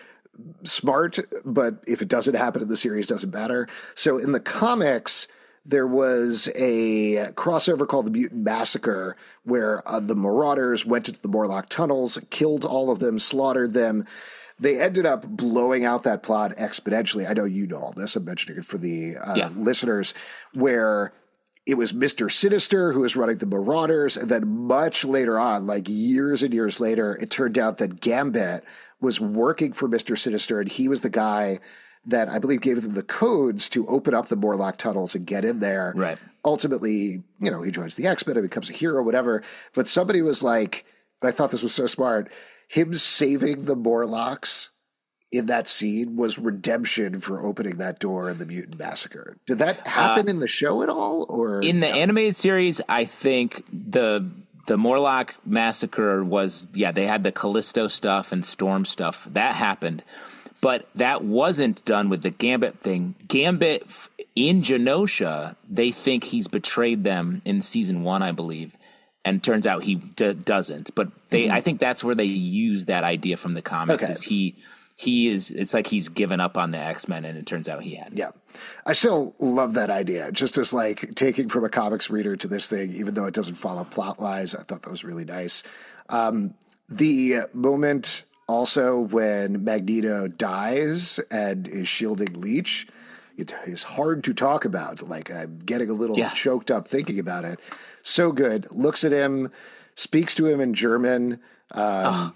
smart, but if it doesn't happen in the series, it doesn't matter. So in the comics, there was a crossover called the Mutant Massacre, where uh, the Marauders went into the Morlock tunnels, killed all of them, slaughtered them. They ended up blowing out that plot exponentially. I know you know all this. I'm mentioning it for the uh, yeah. listeners, where it was Mister Sinister who was running the Marauders. And then much later on, like years and years later, it turned out that Gambit was working for Mister Sinister, and he was the guy that I believe gave them the codes to open up the Morlock tunnels and get in there. Right. Ultimately, you know, he joins the X-Men and becomes a hero, whatever. But somebody was like, and I thought this was so smart, him saving the Morlocks in that scene was redemption for opening that door in the Mutant Massacre. Did that happen uh, in the show at all? Or in the no? animated series, I think the the Morlock Massacre was, yeah, they had the Callisto stuff and Storm stuff. That happened. But that wasn't done with the Gambit thing. Gambit in Genosha, they think he's betrayed them in season one, I believe. And turns out he d- doesn't. But they, mm-hmm. I think that's where they use that idea from the comics. Okay. Is he, he is. It's like he's given up on the X-Men, and it turns out he had. Yeah, I still love that idea. Just as like taking from a comics reader to this thing, even though it doesn't follow plot lines. I thought that was really nice. Um, the moment also when Magneto dies and is shielding Leech, it is hard to talk about. Like I'm getting a little yeah. choked up thinking about it. So good. Looks at him, speaks to him in German. Um, oh,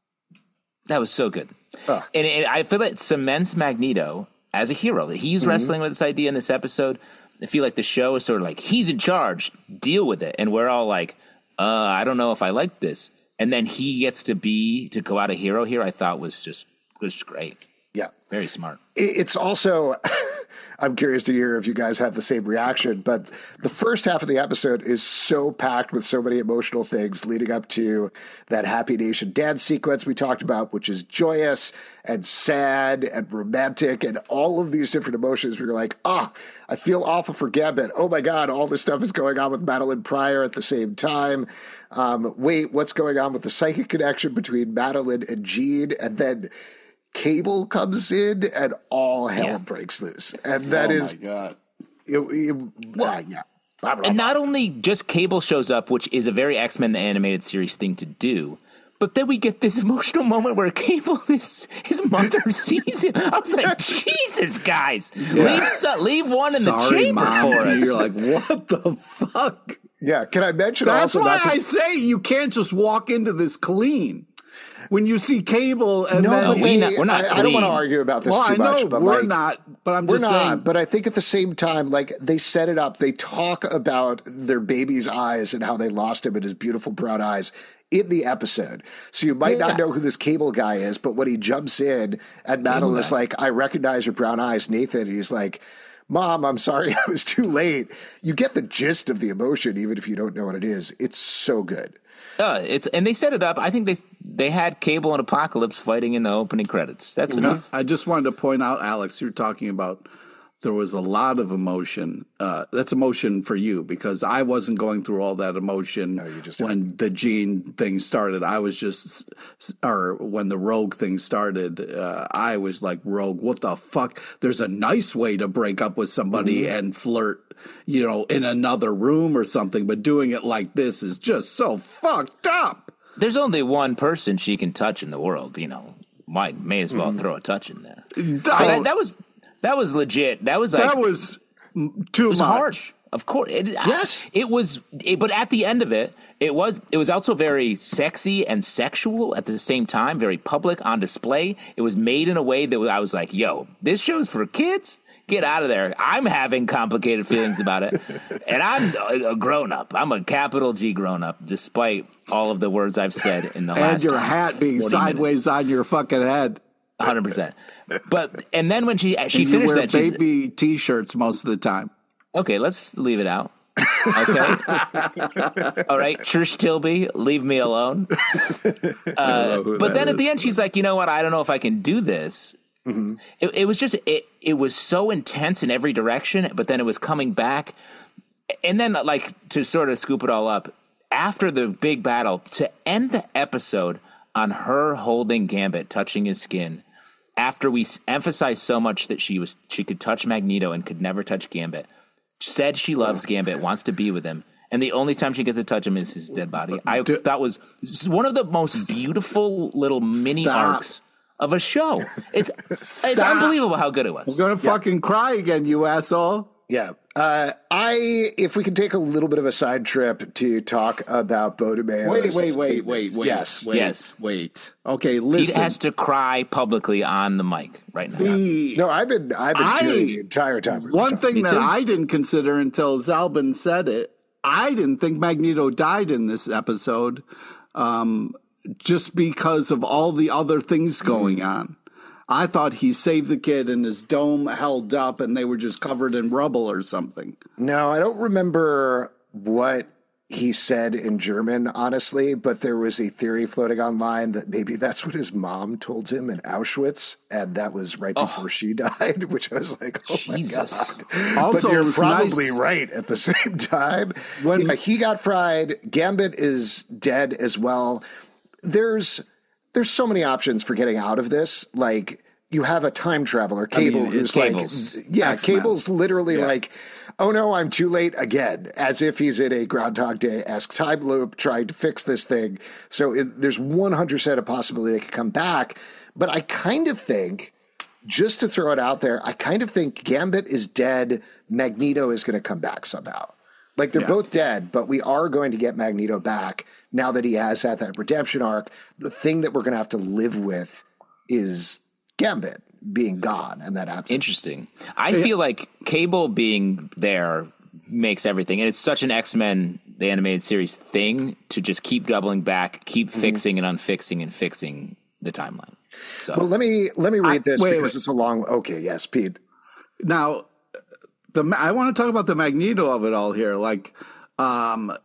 that was so good. Oh. And, and I feel like it cements Magneto as a hero. He's mm-hmm. wrestling with this idea in this episode. I feel like the show is sort of like, he's in charge, deal with it. And we're all like, uh, I don't know if I like this. And then he gets to be, to go out a hero here, I thought was just, was great. Yeah. Very smart. It's also, I'm curious to hear if you guys had the same reaction, but the first half of the episode is so packed with so many emotional things leading up to that Happy Nation dance sequence we talked about, which is joyous and sad and romantic and all of these different emotions where you're like, oh, I feel awful for Gambit. Oh my God, all this stuff is going on with Madeline Pryor at the same time. Um, wait, what's going on with the psychic connection between Madeline and Jean? And then Cable comes in and all hell yeah. breaks loose. And that oh is, my God. It, it, well, uh, yeah. Blah, blah, and blah. not only just Cable shows up, which is a very X-Men the Animated Series thing to do, but then we get this emotional moment where Cable, his, his mother sees him. I was like, Jesus, guys, yeah. leave so, leave one in Sorry, the chamber Mom. for us. You're like, what the fuck? Yeah, can I mention That's also why to- I say you can't just walk into this clean. When you see Cable and no, then but he, we, not, we're not I, I don't want to argue about this well, too I know much. But we're like, not, but I'm we're just not, saying. But I think at the same time, like they set it up, they talk about their baby's eyes and how they lost him and his beautiful brown eyes in the episode. So you might yeah. not know who this Cable guy is, but when he jumps in and Madeline is like, I recognize your brown eyes, Nathan, he's like, Mom, I'm sorry I was too late. You get the gist of the emotion, even if you don't know what it is. It's so good. Uh, it's and they set it up. I think they they had Cable and Apocalypse fighting in the opening credits. That's mm-hmm. enough. I just wanted to point out, Alex, you're talking about there was a lot of emotion. Uh, that's emotion for you because I wasn't going through all that emotion no, you just when didn't. the Jean thing started. I was just, or when the Rogue thing started, uh, I was like, Rogue, what the fuck? There's a nice way to break up with somebody mm-hmm. and flirt, you know, in another room or something, but doing it like this is just so fucked up. There's only one person she can touch in the world, you know. Might may as well mm-hmm. throw a touch in there. That, that was that was legit. That was like that was too it was much. harsh. Of course, it, yes, I, it was. It, but at the end of it, it was. It was also very sexy and sexual at the same time. Very public, on display. It was made in a way that I was like, "Yo, this show's for kids." Get out of there. I'm having complicated feelings about it. And I'm a grown up. I'm a capital G grown up, despite all of the words I've said in the last And your hat being sideways minutes. On your fucking head. one hundred percent. But, and then when she, she and finished you wear that, she's. baby t-shirts most of the time. Okay, let's leave it out. Okay. All right, Trish Tilby, leave me alone. Uh, but then at the end, she's like, you know what? I don't know if I can do this. Mm-hmm. It, it was just it. It was so intense in every direction, but then it was coming back, and then like to sort of scoop it all up after the big battle to end the episode on her holding Gambit, touching his skin. After we emphasized so much that she was she could touch Magneto and could never touch Gambit, said she loves Gambit, wants to be with him, and the only time she gets to touch him is his dead body. I that was one of the most beautiful little mini Stop. arcs of a show. It's it's unbelievable how good it was. I'm gonna yeah. fucking cry again, you asshole. Yeah. Uh, I, if we can take a little bit of a side trip to talk about Beau DeMayo. Wait, wait, wait, wait, wait. Yes. Wait, yes. Wait. Okay, listen. He has to cry publicly on the mic right now. The, no, I've been, I've been doing the entire time. One thing Me that too. I didn't consider until Zalbin said it, I didn't think Magneto died in this episode, um, just because of all the other things going mm. on. I thought he saved the kid and his dome held up and they were just covered in rubble or something. No, I don't remember what he said in German, honestly, but there was a theory floating online that maybe that's what his mom told him in Auschwitz, and that was right before oh. she died, which I was like, oh Jesus. my God. Also, but you're it was probably nice. right at the same time. When yeah, he got fried, Gambit is dead as well. There's... There's so many options for getting out of this. Like, you have a time traveler, Cable, I mean, who's Cable's like, yeah, X-Men. Cable's literally yeah. like, oh no, I'm too late again, as if he's in a Groundhog Day-esque time loop trying to fix this thing. So it, there's one hundred percent a possibility they could come back. But I kind of think, just to throw it out there, I kind of think Gambit is dead. Magneto is going to come back somehow. Like, they're yeah. both dead, but we are going to get Magneto back now that he has had that redemption arc. The thing that we're going to have to live with is Gambit being gone and that absence. Interesting. I yeah. feel like Cable being there makes everything. And it's such an X-Men, the animated series thing, to just keep doubling back, keep mm-hmm. fixing and unfixing and fixing the timeline. So, well, let me, let me read I, this wait, because wait. it's a long, okay, yes, Pete. Now, The, I want to talk about the Magneto of it all here. Like, um,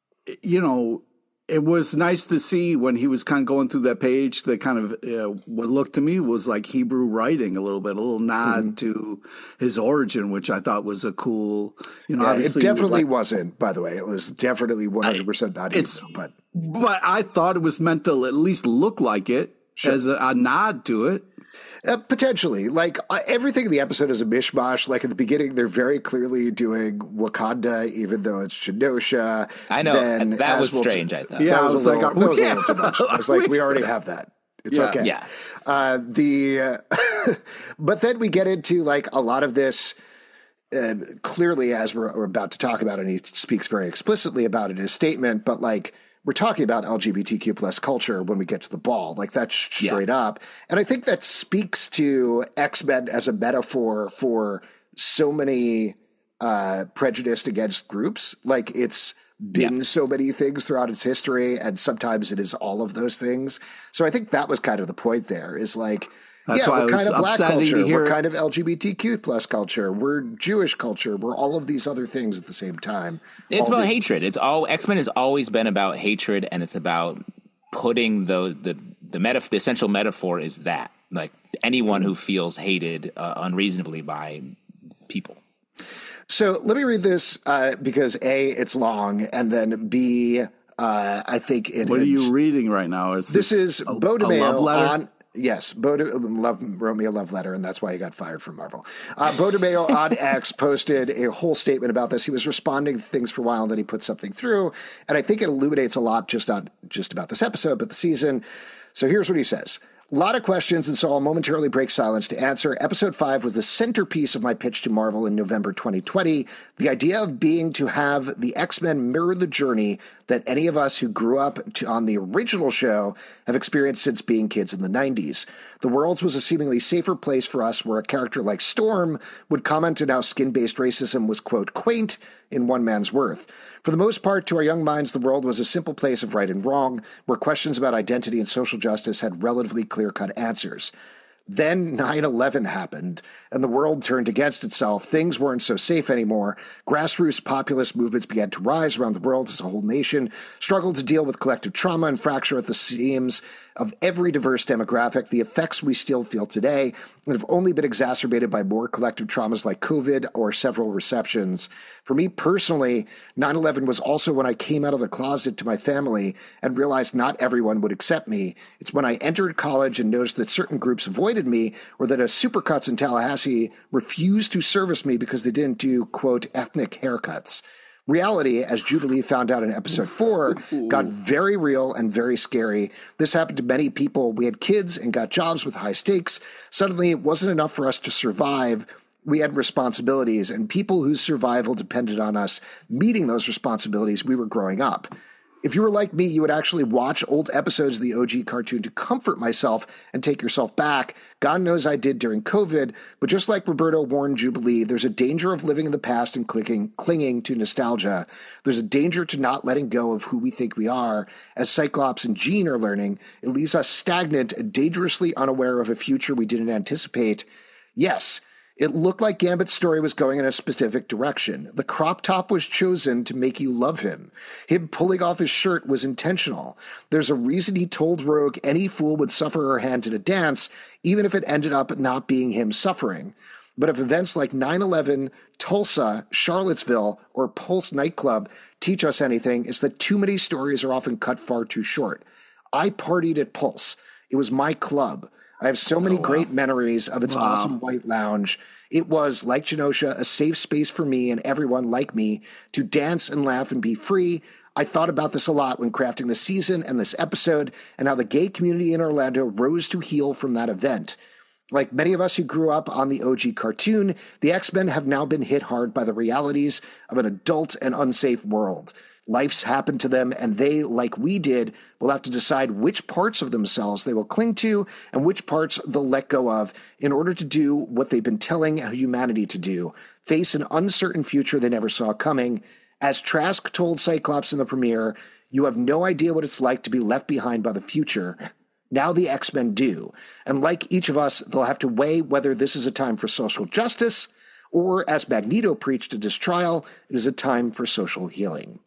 you know, it was nice to see when he was kind of going through that page that kind of uh, what looked to me was like Hebrew writing a little bit, a little nod mm-hmm. to his origin, which I thought was a cool, you know, yeah, obviously. It definitely like, wasn't, by the way. It was definitely one hundred percent not it's, Hebrew, but. But I thought it was meant to at least look like it sure. as a, a nod to it. Uh, potentially. Like, uh, everything in the episode is a mishmash. Like, at the beginning, they're very clearly doing Wakanda, even though it's Genosha. I know. Then, that was we'll strange, t- I thought. Yeah, that was, was a like, little, that was yeah. a little too much. I was like, we already have that. It's yeah. okay. Yeah. Uh, the, uh, but then we get into, like, a lot of this, uh, clearly, as we're, we're about to talk about, and he speaks very explicitly about it in his statement, but, like, we're talking about L G B T Q plus culture when we get to the ball. Like, that's straight yeah. up. And I think that speaks to X-Men as a metaphor for so many uh, prejudiced against groups. Like, it's been yeah. so many things throughout its history, and sometimes it is all of those things. So I think that was kind of the point there, is like, That's yeah, why we're it was kind of black upsetting culture. to hear. We're kind of L G B T Q plus culture. We're Jewish culture. We're all of these other things at the same time. It's all about these- hatred. It's all X-Men has always been about hatred, and it's about putting the the the, metaf- the essential metaphor is that, like, anyone who feels hated uh, unreasonably by people. So let me read this uh, because A, it's long, and then B, uh, I think it. What had, are you reading right now? Is this, this is a, Beau DeMayo a love letter? on. Yes, Beau De, love, wrote me a love letter, and that's why he got fired from Marvel. Uh, Beau DeMayo on X posted a whole statement about this. He was responding to things for a while, and then he put something through, and I think it illuminates a lot just on just about this episode, but the season. So here's what he says. A lot of questions, and so I'll momentarily break silence to answer. Episode five was the centerpiece of my pitch to Marvel in November twenty twenty. The idea of being to have the X-Men mirror the journey that any of us who grew up to, on the original show have experienced since being kids in the nineties. The Worlds was a seemingly safer place for us where a character like Storm would comment on how skin-based racism was, quote, quaint in one man's worth. For the most part, to our young minds, the world was a simple place of right and wrong, where questions about identity and social justice had relatively clear-cut answers. Then nine eleven happened, and the world turned against itself. Things weren't so safe anymore. Grassroots populist movements began to rise around the world as a whole nation struggled to deal with collective trauma and fracture at the seams of every diverse demographic. The effects we still feel today have only been exacerbated by more collective traumas like COVID or several receptions. For me personally, nine eleven was also when I came out of the closet to my family and realized not everyone would accept me. It's when I entered college and noticed that certain groups avoided me, or that a Supercuts in Tallahassee refused to service me because they didn't do, quote, ethnic haircuts. Reality, as Jubilee found out in episode four, got very real and very scary. This happened to many people. We had kids and got jobs with high stakes. Suddenly, it wasn't enough for us to survive. We had responsibilities, and people whose survival depended on us meeting those responsibilities. We were growing up. If you were like me, you would actually watch old episodes of the O G cartoon to comfort myself and take yourself back. God knows I did during COVID, but just like Roberto warned Jubilee, there's a danger of living in the past and clicking, clinging to nostalgia. There's a danger to not letting go of who we think we are. As Cyclops and Jean are learning, it leaves us stagnant and dangerously unaware of a future we didn't anticipate. Yes, it looked like Gambit's story was going in a specific direction. The crop top was chosen to make you love him. Him pulling off his shirt was intentional. There's a reason he told Rogue any fool would suffer her hand in a dance, even if it ended up not being him suffering. But if events like nine eleven, Tulsa, Charlottesville, or Pulse nightclub teach us anything, it's that too many stories are often cut far too short. I partied at Pulse. It was my club. I have so many oh, wow. great memories of its wow. awesome white lounge. It was, like Genosha, a safe space for me and everyone like me to dance and laugh and be free. I thought about this a lot when crafting the season and this episode, and how the gay community in Orlando rose to heal from that event. Like many of us who grew up on the O G cartoon, the X-Men have now been hit hard by the realities of an adult and unsafe world. Life's happened to them, and they, like we did, will have to decide which parts of themselves they will cling to and which parts they'll let go of in order to do what they've been telling humanity to do, face an uncertain future they never saw coming. As Trask told Cyclops in the premiere, you have no idea what it's like to be left behind by the future. Now the X-Men do, and like each of us, they'll have to weigh whether this is a time for social justice, or, as Magneto preached at his trial, it is a time for social healing.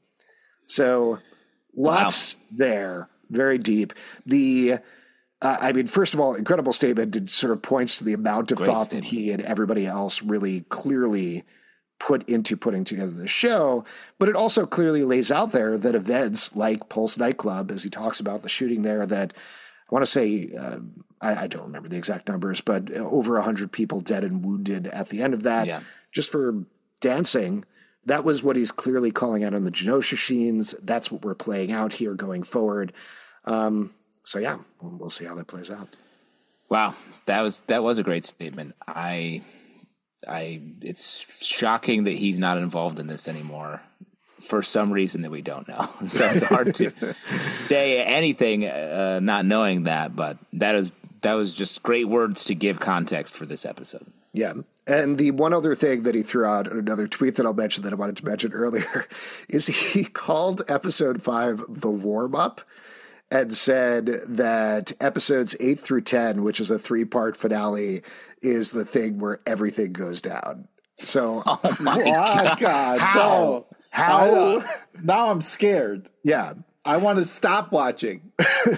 So lots wow. there, very deep. The, uh, I mean, first of all, incredible statement. It sort of points to the amount of Great thought statement. that he and everybody else really clearly put into putting together the show. But it also clearly lays out there that events like Pulse nightclub, as he talks about the shooting there, that I want to say, uh, I, I don't remember the exact numbers, but over one hundred people dead and wounded at the end of that, yeah. just for dancing. That was what he's clearly calling out on the Genosha scenes. That's what we're playing out here going forward. Um, so yeah, we'll, we'll see how that plays out. Wow, that was that was a great statement. I, I, it's shocking that he's not involved in this anymore for some reason that we don't know. So it's hard to say anything uh, not knowing that. But that is that was just great words to give context for this episode. Yeah. And the one other thing that he threw out in another tweet that I'll mention that I wanted to mention earlier is he called episode five the warm-up and said that episodes eight through ten, which is a three-part finale, is the thing where everything goes down. So, oh my oh God. God. How? How? I, now I'm scared. Yeah. I want to stop watching.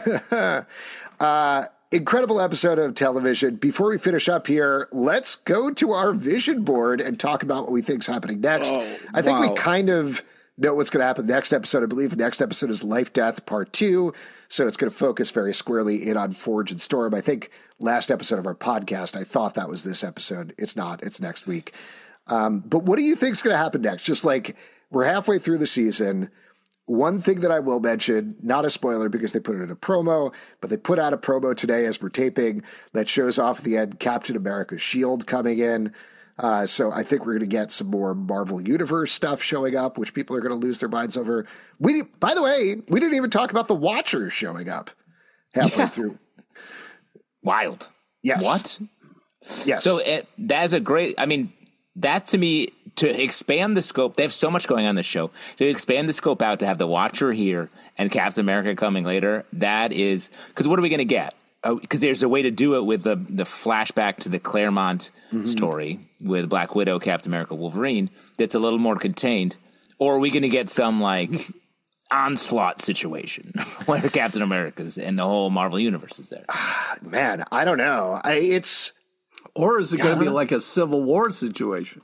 uh, Incredible episode of television. Before we finish up here, let's go to our vision board and talk about what we think is happening next. Oh, I think wow. we kind of know what's going to happen next episode. I believe the next episode is Life Death Part two, so it's going to focus very squarely in on Forge and Storm. I think last episode of our podcast, I thought that was this episode. It's not. It's next week. Um, but what do you think is going to happen next? Just like we're halfway through the season. One thing that I will mention, not a spoiler because they put it in a promo, but they put out a promo today as we're taping that shows off at the end Captain America's shield coming in. Uh, so I think we're going to get some more Marvel Universe stuff showing up, which people are going to lose their minds over. We, by the way, we didn't even talk about the Watchers showing up halfway yeah. through. Wild. Yes. What? Yes. So it, that's a great, I mean, that to me, to expand the scope, they have so much going on in this show. To expand the scope out, to have the Watcher here and Captain America coming later, that is, because what are we going to get? Because oh, there's a way to do it with the, the flashback to the Claremont mm-hmm. story with Black Widow, Captain America, Wolverine, that's a little more contained. Or are we going to get some, like, onslaught situation where Captain America's and the whole Marvel Universe is there? Man, I don't know. I, it's... Or is it going to be like a Civil War situation?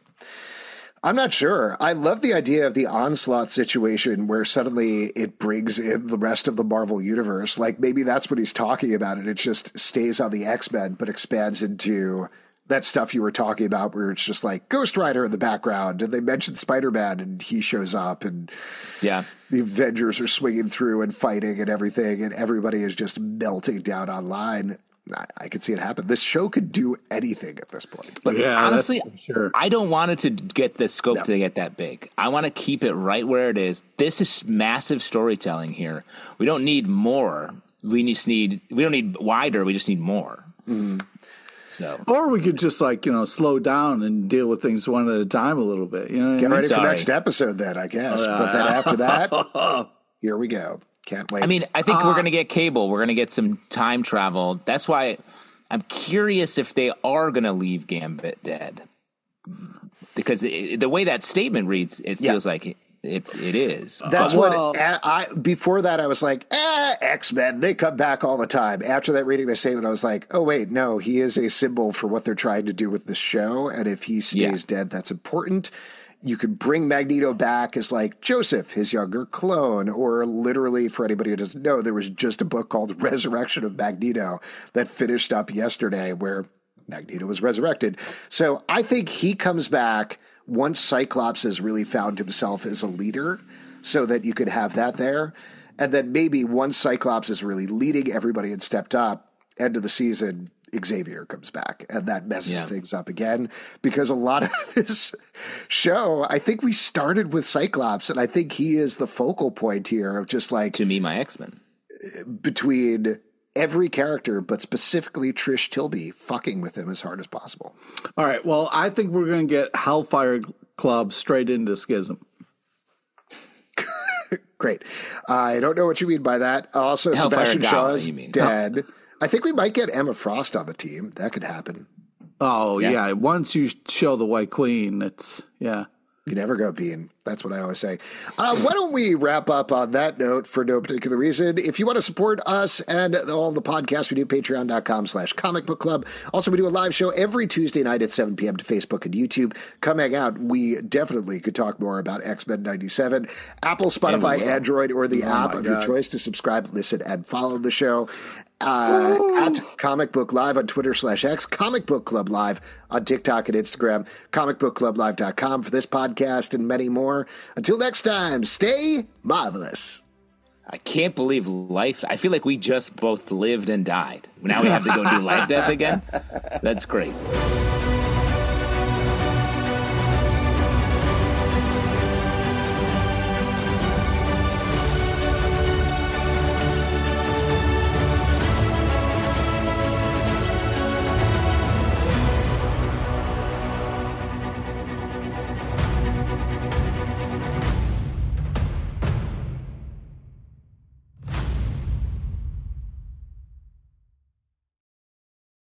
I'm not sure. I love the idea of the onslaught situation where suddenly it brings in the rest of the Marvel Universe. Like maybe that's what he's talking about, and it just stays on the X-Men, but expands into that stuff you were talking about where it's just like Ghost Rider in the background, and they mentioned Spider-Man, and he shows up, and yeah, the Avengers are swinging through and fighting and everything, and everybody is just melting down online. I, I could see it happen. This show could do anything at this point. But yeah, honestly, sure. I don't want it to get the scope No. to get that big. I want to keep it right where it is. This is massive storytelling here. We don't need more. We just need. We don't need wider. We just need more. Mm. So, or we could just like you know slow down and deal with things one at a time a little bit. You know, what Get I mean? ready Sorry. for next episode, then I guess. Uh, but then after that, here we go. Can't wait. I mean, I think Uh, we're going to get Cable. We're going to get some time travel. That's why I'm curious if they are going to leave Gambit dead, because it, the way that statement reads, it Yeah. feels like it. It, it is. That's Well- what I, I before that I was like, eh, X-Men, they come back all the time. After that reading the statement, I was like, oh wait, no, he is a symbol for what they're trying to do with the show, and if he stays Yeah. dead, that's important. You could bring Magneto back as like Joseph, his younger clone, or literally for anybody who doesn't know, there was just a book called Resurrection of Magneto that finished up yesterday where Magneto was resurrected. So I think he comes back once Cyclops has really found himself as a leader, so that you could have that there. And then maybe once Cyclops is really leading everybody and stepped up, end of the season, Xavier comes back, and that messes Yeah. things up again, because a lot of this show, I think we started with Cyclops, and I think he is the focal point here of just like To me, my X-Men. between every character, but specifically Trish Tilby fucking with him as hard as possible. All right. Well, I think we're going to get Hellfire Club straight into Schism. Great. I don't know what you mean by that. Also, Hellfire Sebastian Gala, Shaw's you mean. dead. I think we might get Emma Frost on the team. That could happen. Oh Yeah. yeah. Once you show the White Queen, it's yeah. You never go Bean. That's what I always say. Uh, why don't we wrap up on that note for no particular reason? If you want to support us and all the podcasts we do, patreon.com slash comic book club. Also, we do a live show every Tuesday night at seven p.m. to Facebook and YouTube. Come hang out. We definitely could talk more about X-Men ninety-seven. Apple, Spotify, Android, or the Oh app my of your God. choice to subscribe, listen, and follow the show. Uh, at Comic Book Live on Twitter slash X, Comic Book Club Live on TikTok and Instagram, comic book club live dot com for this podcast and many more. Until next time, stay marvelous. I can't believe life. I feel like we just both lived and died. Now we have to go do life death again. That's crazy.